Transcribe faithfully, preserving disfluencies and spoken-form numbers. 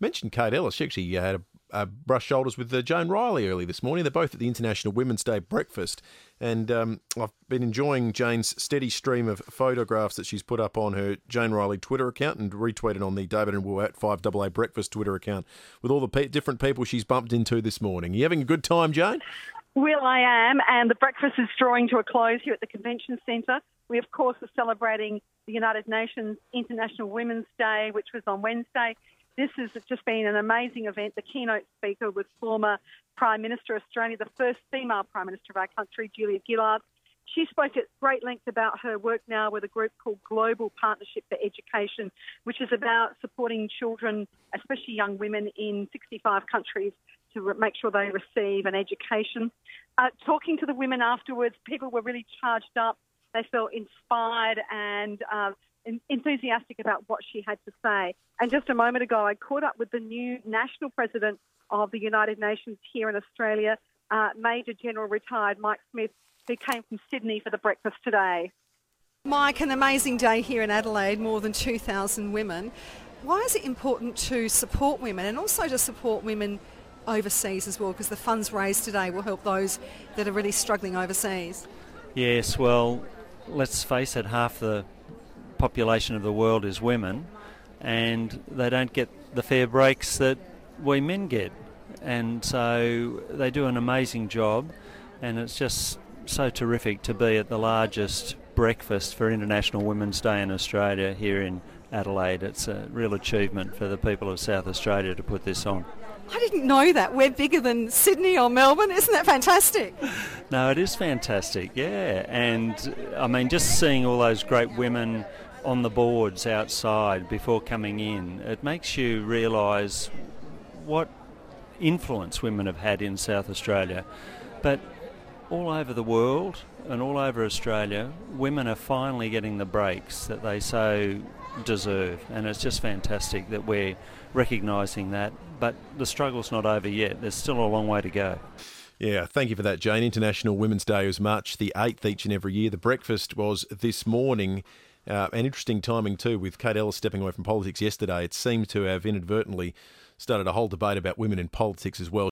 mentioned Kate Ellis. She actually uh, had a, a brush shoulders with uh, Joan Riley early this morning. They're both at the International Women's Day breakfast. And um, I've been enjoying Jane's steady stream of photographs that she's put up on her Jane Riley Twitter account and retweeted on the David and Will at five A A Breakfast Twitter account with all the pe- different people she's bumped into this morning. Are you having a good time, Jane? Will, I am, and the breakfast is drawing to a close here at the Convention Centre. We, of course, are celebrating the United Nations International Women's Day, which was on Wednesday. This has just been an amazing event. The keynote speaker was former Prime Minister of Australia, the first female Prime Minister of our country, Julia Gillard. She spoke at great length about her work now with a group called Global Partnership for Education, which is about supporting children, especially young women, in sixty-five countries to re- make sure they receive an education. Uh, talking to the women afterwards, people were really charged up. They felt inspired and uh, enthusiastic about what she had to say. And just a moment ago, I caught up with the new national president of the United Nations here in Australia, uh, Major General retired Mike Smith, who came from Sydney for the breakfast today. Mike, an amazing day here in Adelaide, more than two thousand women. Why is it important to support women and also to support women overseas as well? Because the funds raised today will help those that are really struggling overseas. Yes, well, let's face it, half the population of the world is women, and they don't get the fair breaks that we men get. And so they do an amazing job, and it's just so terrific to be at the largest breakfast for International Women's Day in Australia here in Adelaide. It's a real achievement for the people of South Australia to put this on. I didn't know that. We're bigger than Sydney or Melbourne. Isn't that fantastic? No, it is fantastic, yeah. And, I mean, just seeing all those great women on the boards outside before coming in, it makes you realise what influence women have had in South Australia. But all over the world and all over Australia, women are finally getting the breaks that they so deserve, and it's just fantastic that we're recognising that. But the struggle's not over yet. There's still a long way to go. Yeah, thank you for that, Jane. International Women's Day is March the eighth each and every year. The breakfast was this morning. Uh, an interesting timing too, with Kate Ellis stepping away from politics yesterday. It seemed to have inadvertently started a whole debate about women in politics as well.